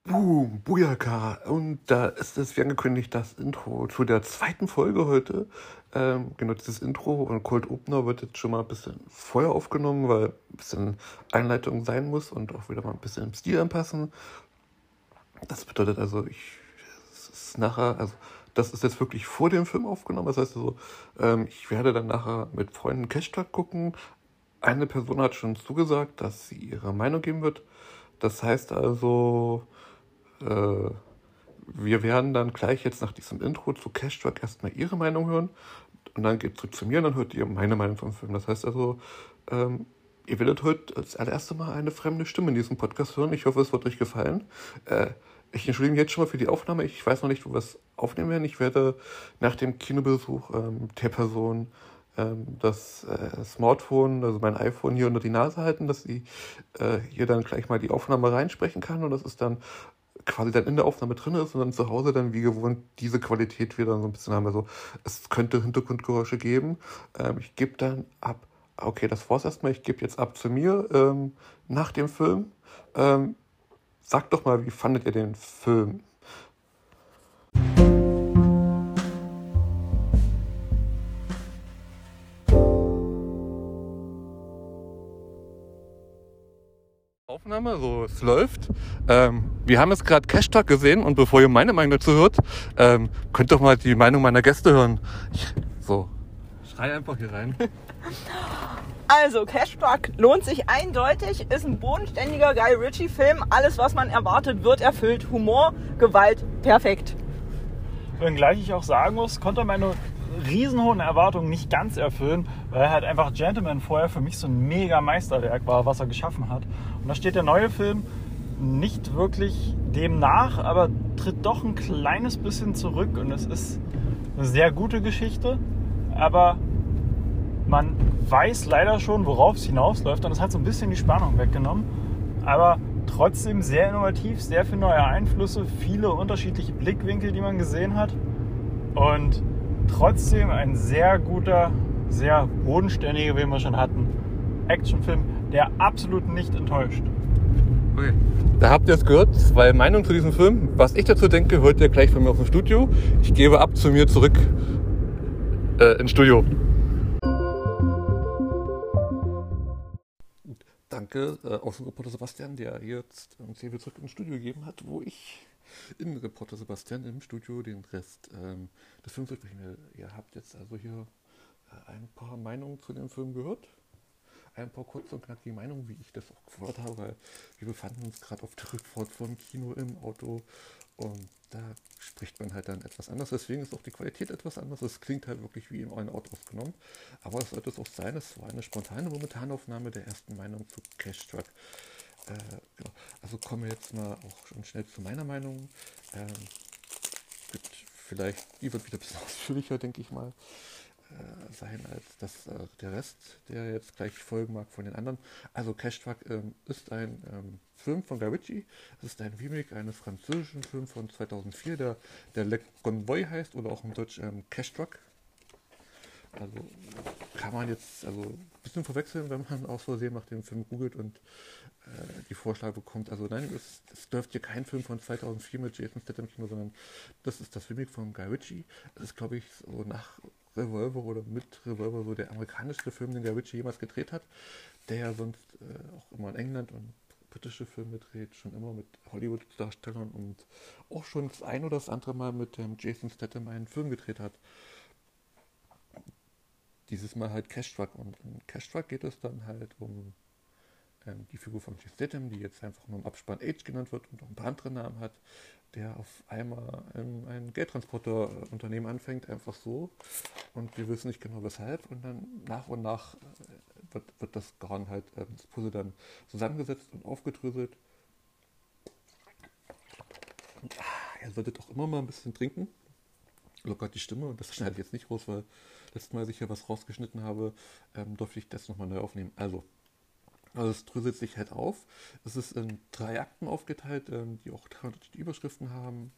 Boom, Booyaka. Und da ist es wie angekündigt das Intro zu der zweiten Folge heute. Genau, dieses Intro und Cold Opener wird jetzt schon mal ein bisschen vorher aufgenommen, weil ein bisschen Einleitung sein muss und auch wieder mal ein bisschen im Stil anpassen. Das bedeutet also, es ist nachher, also das ist jetzt wirklich vor dem Film aufgenommen. Das heißt also, ich werde dann nachher mit Freunden Cash Talk gucken. Eine Person hat schon zugesagt, dass sie ihre Meinung geben wird. Das heißt also, äh, wir werden dann gleich jetzt nach diesem Intro zu Cash Talk erstmal ihre Meinung hören und dann geht es zurück zu mir und dann hört ihr meine Meinung vom Film. Das heißt also, ihr werdet heute als allererste Mal eine fremde Stimme in diesem Podcast hören. Ich hoffe, es wird euch gefallen. Ich entschuldige mich jetzt schon mal für die Aufnahme. Ich weiß noch nicht, wo wir es aufnehmen werden. Ich werde nach dem Kinobesuch der Person das Smartphone, also mein iPhone hier unter die Nase halten, dass sie hier dann gleich mal die Aufnahme reinsprechen kann und das ist dann quasi dann in der Aufnahme drin ist und dann zu Hause dann wie gewohnt diese Qualität wieder so ein bisschen haben. Also es könnte Hintergrundgeräusche geben. Ich gebe dann ab, okay, das war's erstmal, ich gebe jetzt ab zu mir nach dem Film. Sagt doch mal, wie fandet ihr den Film? Aufnahme, so es läuft. Wir haben jetzt gerade Cash Talk gesehen und bevor ihr meine Meinung dazu hört, könnt doch mal die Meinung meiner Gäste hören. So, schrei einfach hier rein. Also, Cash Talk lohnt sich eindeutig, ist ein bodenständiger Guy Ritchie-Film. Alles, was man erwartet, wird erfüllt. Humor, Gewalt, perfekt. Wenngleich ich auch sagen muss, konnte meine riesenhohen Erwartungen nicht ganz erfüllen, weil halt einfach Gentleman vorher für mich so ein mega Meisterwerk war, was er geschaffen hat. Und da steht der neue Film nicht wirklich dem nach, aber tritt doch ein kleines bisschen zurück und es ist eine sehr gute Geschichte, aber man weiß leider schon, worauf es hinausläuft und es hat so ein bisschen die Spannung weggenommen, aber trotzdem sehr innovativ, sehr viele neue Einflüsse, viele unterschiedliche Blickwinkel, die man gesehen hat und trotzdem ein sehr guter, sehr bodenständiger, wie wir schon hatten, Actionfilm, der absolut nicht enttäuscht. Okay. Da habt ihr es gehört, zwei Meinungen zu diesem Film. Was ich dazu denke, hört ihr gleich von mir aus dem Studio. Ich gebe ab zu mir zurück ins Studio. Danke, Außenreporter Sebastian, der jetzt uns hier wieder zurück ins Studio gegeben hat, wo ich Innenreporter Sebastian im Studio den Rest des Films durchbringen will. Ihr habt jetzt also hier ein paar Meinungen zu dem Film gehört. Ein paar kurze und knackige Meinungen, wie ich das auch gefordert habe, weil wir befanden uns gerade auf der Rückfahrt vom Kino im Auto und da spricht man halt dann etwas anders. Deswegen ist auch die Qualität etwas anders. Es klingt halt wirklich wie in einem Auto aufgenommen. Aber das sollte es auch sein. Es war eine spontane Momentanaufnahme der ersten Meinung zu Cash Truck. Genau. Also kommen wir jetzt mal auch schon schnell zu meiner Meinung. Die wird wieder ein bisschen ausführlicher, denke ich mal, sein als der Rest, der jetzt gleich folgen mag von den anderen. Also Cash Truck ist ein Film von Guy Ritchie. Es ist ein Remake eines französischen Films von 2004, der Le Convoy heißt oder auch im Deutsch Cash Truck. Also kann man jetzt ein bisschen verwechseln, wenn man aus Versehen nach dem Film googelt und die Vorschläge bekommt. Also nein, es dürfte hier kein Film von 2004 mit Jason Statham Kino, sondern das ist das Remake von Guy Ritchie. Das ist, glaube ich, so nach Revolver oder mit Revolver so der amerikanischste Film, den Guy Ritchie jemals gedreht hat, der ja sonst auch immer in England und britische Filme dreht, schon immer mit Hollywood-Darstellern und auch schon das ein oder das andere Mal mit dem Jason Statham einen Film gedreht hat. Dieses Mal halt Cash Truck und in Cash Truck geht es dann halt um die Figur von Jason Statham, die jetzt einfach nur im Abspann Age genannt wird und auch ein paar andere Namen hat, der auf einmal ein Geldtransporterunternehmen anfängt, einfach so. Und wir wissen nicht genau weshalb. Und dann nach und nach wird das Garn halt, das Puzzle dann zusammengesetzt und aufgedröselt. Er sollte doch immer mal ein bisschen trinken. Lockert die Stimme und das schneide ich jetzt nicht raus, weil letztes Mal, als ich hier was rausgeschnitten habe, durfte ich das nochmal neu aufnehmen. Also es dröselt sich halt auf. Es ist in 3 Akten aufgeteilt, die auch 300 Überschriften haben,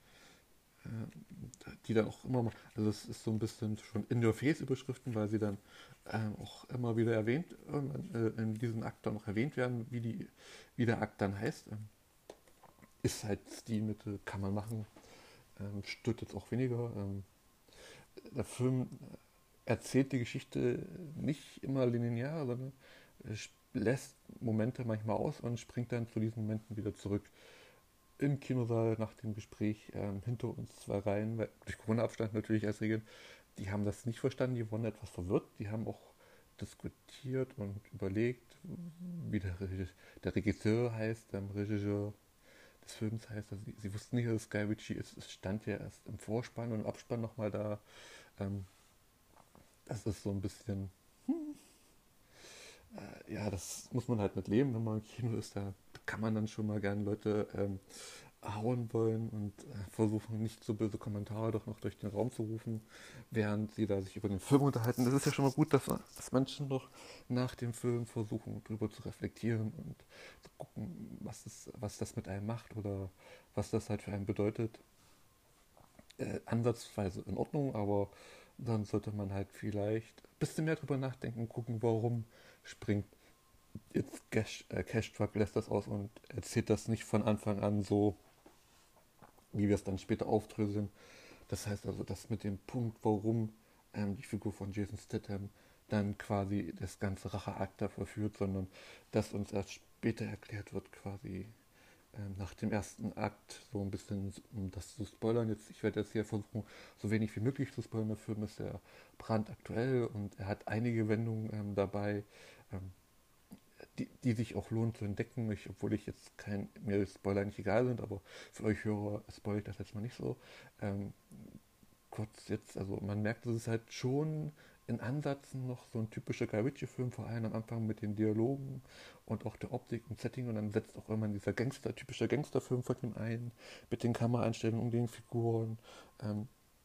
die dann auch immer mal, also es ist so ein bisschen schon In-Your-Face-Überschriften, weil sie dann auch immer wieder erwähnt, in diesem Akt dann noch erwähnt werden, wie der Akt dann heißt. ist halt Stilmittel, kann man machen. Stört jetzt auch weniger. Der Film erzählt die Geschichte nicht immer linear, sondern lässt Momente manchmal aus und springt dann zu diesen Momenten wieder zurück. Im Kinosaal nach dem Gespräch hinter uns zwei Reihen, durch Corona-Abstand natürlich als Regel, die haben das nicht verstanden, die wurden etwas verwirrt, die haben auch diskutiert und überlegt, wie der Regisseur heißt, der Regisseur des Films heißt. Also sie wussten nicht, dass es Guy Ritchie ist. Es stand ja erst im Vorspann und im Abspann nochmal da. Ähm, Das ist so ein bisschen, ja, das muss man halt mit leben, wenn man im Kino ist. Da kann man dann schon mal gerne Leute hauen wollen und versuchen, nicht so böse Kommentare doch noch durch den Raum zu rufen, während sie da sich über den Film unterhalten. Das ist ja schon mal gut, dass Menschen doch nach dem Film versuchen, drüber zu reflektieren und zu gucken, was das mit einem macht oder was das halt für einen bedeutet. Ansatzweise in Ordnung, aber dann sollte man halt vielleicht ein bisschen mehr drüber nachdenken, gucken, warum springt jetzt Cash Truck, lässt das aus und erzählt das nicht von Anfang an so, wie wir es dann später aufdröseln. Das heißt also, dass mit dem Punkt, warum die Figur von Jason Statham dann quasi das ganze Racheakt da verführt, sondern dass uns erst später erklärt wird, quasi nach dem ersten Akt, so ein bisschen, um das zu spoilern. Jetzt, ich werde jetzt hier versuchen, so wenig wie möglich zu spoilern. Der Film ist ja brandaktuell und er hat einige Wendungen dabei, ähm, die sich auch lohnen zu entdecken. Obwohl ich jetzt mir Spoiler nicht egal sind, aber für euch Hörer spoil ich das jetzt mal nicht so. Ähm, Kurz jetzt, also man merkt, es ist halt schon in Ansätzen noch so ein typischer Guy Ritchie-Film, vor allem am Anfang mit den Dialogen und auch der Optik und Setting, und dann setzt auch immer dieser typische Gangsterfilm von ihm ein, mit den Kameraeinstellungen und den Figuren. Ähm,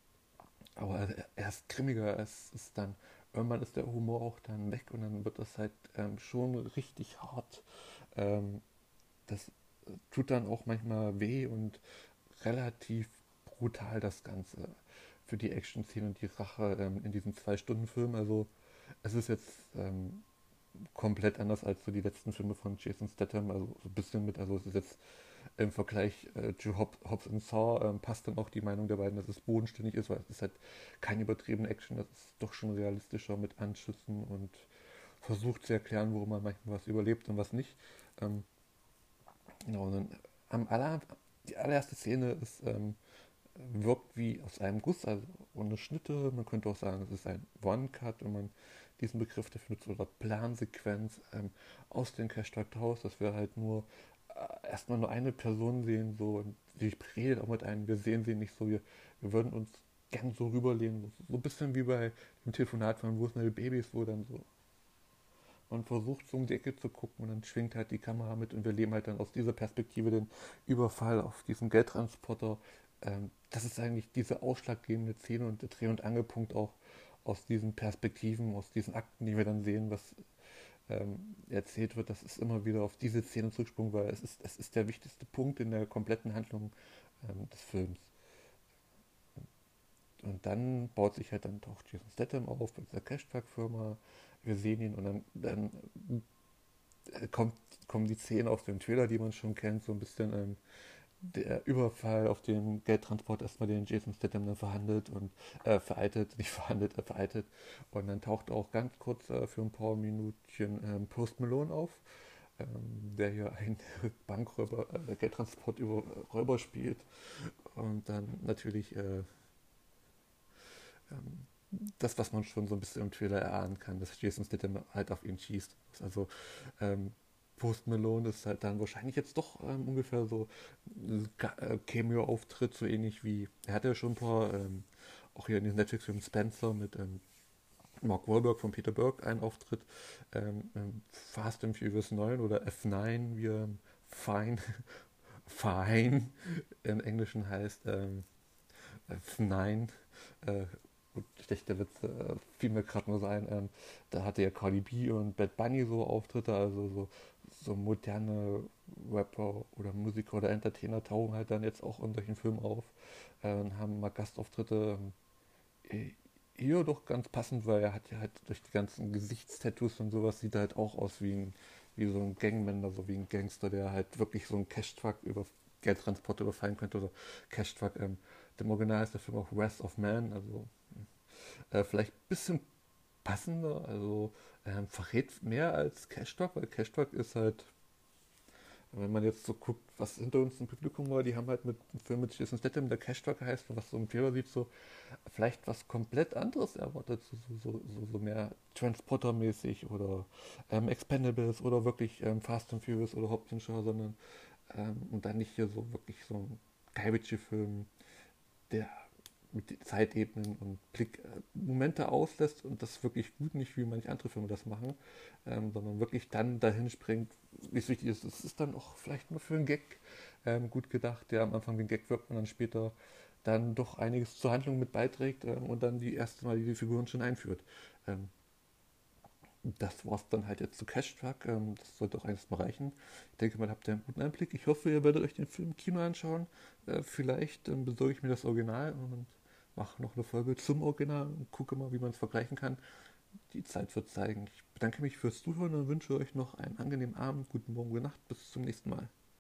aber er ist grimmiger, es ist dann, irgendwann ist der Humor auch dann weg und dann wird das halt schon richtig hart. Ähm, Das tut dann auch manchmal weh und relativ brutal das Ganze für die Action-Szene und die Rache in diesem 2-Stunden-Film. Also es ist jetzt komplett anders als so die letzten Filme von Jason Statham, also so ein bisschen mit, also es ist jetzt im Vergleich zu Hobbs and Shaw passt dann auch die Meinung der beiden, dass es bodenständig ist, weil es ist halt keine übertriebene Action, das ist doch schon realistischer mit Anschüssen und versucht zu erklären, warum man manchmal was überlebt und was nicht. Ähm, genau, und dann die allererste Szene ist wirkt wie aus einem Guss, also ohne Schnitte. Man könnte auch sagen, es ist ein One-Cut, wenn man diesen Begriff dafür nutzt, oder Plansequenz aus dem Cash-Truck-Haus, dass wir halt nur erstmal nur eine Person sehen, so, und sie redet auch mit einem, wir sehen sie nicht so, wir würden uns gern so rüberlehnen, so ein bisschen wie bei dem Telefonat von Wo ist meine Babys, wo dann so man versucht so um die Ecke zu gucken und dann schwingt halt die Kamera mit und wir leben halt dann aus dieser Perspektive den Überfall auf diesen Geldtransporter. Das ist eigentlich diese ausschlaggebende Szene und der Dreh- und Angelpunkt auch aus diesen Perspektiven, aus diesen Akten, die wir dann sehen, was erzählt wird. Das ist immer wieder auf diese Szene zurücksprungen, weil es ist der wichtigste Punkt in der kompletten Handlung des Films. Und dann baut sich halt dann auch Jason Statham auf mit dieser Cash-Truck-Firma. Wir sehen ihn und dann kommen die Szenen aus dem Trailer, die man schon kennt, so ein bisschen der Überfall auf den Geldtransport, erstmal den Jason Statham dann verhandelt und vereitet, nicht verhandelt, vereitet. Und dann taucht auch ganz kurz für ein paar Minuten Post Malone auf, der hier einen Bankräuber, Geldtransport über Räuber spielt. Und dann natürlich das, was man schon so ein bisschen im Trailer erahnen kann, dass Jason Statham halt auf ihn schießt. Also ähm, Post Malone ist halt dann wahrscheinlich jetzt doch ungefähr so ein Cameo-Auftritt, so ähnlich wie, er hatte ja schon ein paar, auch hier in diesem Netflix-Film Spencer mit Mark Wahlberg von Peter Berg einen Auftritt, Fast and Furious 9 oder F9, wie Fine, Fine im Englischen heißt, F9, gut, schlechter Witz, fiel mir gerade nur so ein, da hatte ja Cardi B und Bad Bunny so Auftritte, also so moderne Rapper oder Musiker oder Entertainer tauchen halt dann jetzt auch in solchen Filmen auf und haben mal Gastauftritte. Äh, Hier doch ganz passend, weil er hat ja halt durch die ganzen Gesichtstattoos und sowas, sieht er halt auch aus wie so ein Gangmember, so wie ein Gangster, der halt wirklich so einen Cash-Truck Geldtransporter überfallen könnte oder Cash Truck. Im Original ist der Film auch Wrath of Man, also vielleicht ein bisschen passender, also verrät mehr als Cash Truck, weil Cash Truck ist halt, wenn man jetzt so guckt, was hinter uns im Publikum war, die haben halt mit einem Film mit Jason Statham, der Cash Truck heißt, was so im Trailer sieht, so vielleicht was komplett anderes erwartet, so mehr Transporter-mäßig oder Expendables oder wirklich Fast and Furious oder Hobbs and Shaw, sondern und dann nicht hier so wirklich so ein Guy Ritchie-Film, der mit den Zeitebenen und Blick Momente auslässt und das wirklich gut, nicht wie manche andere Filme das machen, sondern wirklich dann dahin springt, wie es wichtig ist. Es ist dann auch vielleicht nur für einen Gag gut gedacht, der am Anfang den Gag wirkt und dann später dann doch einiges zur Handlung mit beiträgt und dann die erste Mal die Figuren schon einführt. Ähm, Das war es dann halt jetzt zu Cash Truck. Das sollte auch eines mal reichen. Ich denke mal, habt ihr einen guten Einblick. Ich hoffe, ihr werdet euch den Film im Kino anschauen. Vielleicht besorge ich mir das Original und mache noch eine Folge zum Original und gucke mal, wie man es vergleichen kann. Die Zeit wird zeigen. Ich bedanke mich fürs Zuhören und wünsche euch noch einen angenehmen Abend, guten Morgen, gute Nacht. Bis zum nächsten Mal.